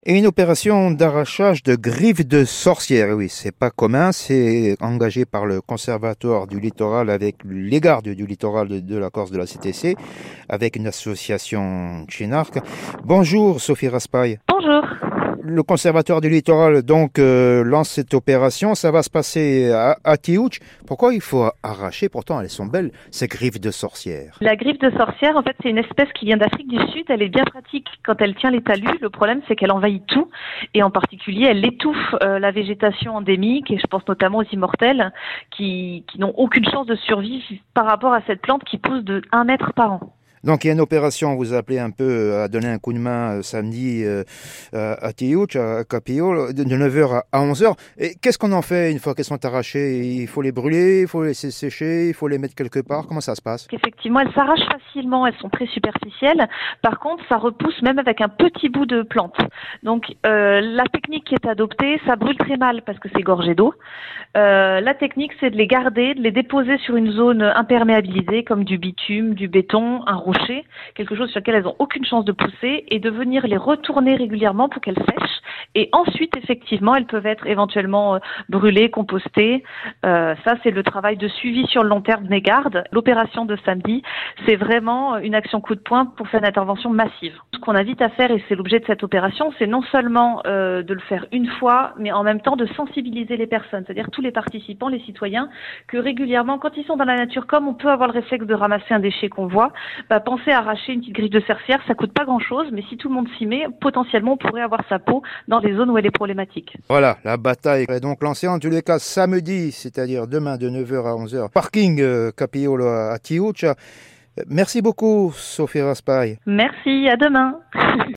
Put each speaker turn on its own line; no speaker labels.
Et une opération d'arrachage de griffes de sorcière. Oui, c'est pas commun, c'est engagé par le Conservatoire du littoral avec les gardes du littoral de la Corse de la CTC, avec une association Chinarc. Bonjour Sophie Raspail.
Bonjour.
Le Conservatoire du littoral donc lance cette opération. Ça va se passer à Tiouch. Pourquoi il faut arracher, pourtant elles sont belles, ces griffes de sorcière?
La griffe de sorcière, en fait, c'est une espèce qui vient d'Afrique du Sud. Elle est bien pratique quand elle tient les talus. Le problème, c'est qu'elle envahit tout. Et en particulier, elle étouffe la végétation endémique. Et je pense notamment aux immortels qui n'ont aucune chance de survivre par rapport à cette plante qui pousse de 1 mètre par an.
Donc il y a une opération, vous appelez un peu à donner un coup de main samedi à Tiouch, à Capio, de 9h à 11h. Et qu'est-ce qu'on en fait une fois qu'elles sont arrachées? Il faut les brûler, il faut les laisser sécher, il faut les mettre quelque part. Comment ça se passe?
Effectivement, elles s'arrachent facilement, elles sont très superficielles. Par contre, ça repousse même avec un petit bout de plante. Donc la technique qui est adoptée, ça brûle très mal parce que c'est gorgé d'eau. La technique, c'est de les garder, de les déposer sur une zone imperméabilisée comme du bitume, du béton, un rocher, quelque chose sur lequel elles n'ont aucune chance de pousser, et de venir les retourner régulièrement pour qu'elles sèchent. Et ensuite, effectivement, elles peuvent être éventuellement brûlées, compostées. Ça, c'est le travail de suivi sur le long terme des gardes. L'opération de samedi, c'est vraiment une action coup de poing pour faire une intervention massive. Ce qu'on invite à faire, et c'est l'objet de cette opération, c'est non seulement de le faire une fois, mais en même temps de sensibiliser les personnes, c'est-à-dire tous les participants, les citoyens, que régulièrement, quand ils sont dans la nature, comme on peut avoir le réflexe de ramasser un déchet qu'on voit, pensez à arracher une petite griffe de sorcière, ça coûte pas grand-chose, mais si tout le monde s'y met, potentiellement, on pourrait avoir sa peau dans des zones où elle est problématique.
Voilà, la bataille est donc lancée en tous les cas samedi, c'est-à-dire demain de 9h à 11h. Parking Capio à Tiouch. Merci beaucoup Sophie Raspail.
Merci, à demain.